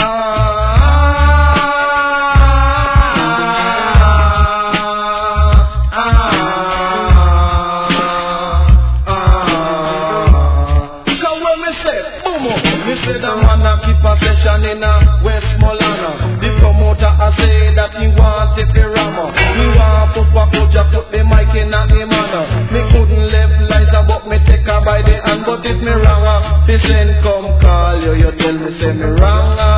In Westmoreland, the promoter I say that he wanted the rammer. He want Papa Oja put the mic in a him manner. Me couldn't live Liza but me take her by the hand. But if me wrong, he send come call you, you tell me say me wrong.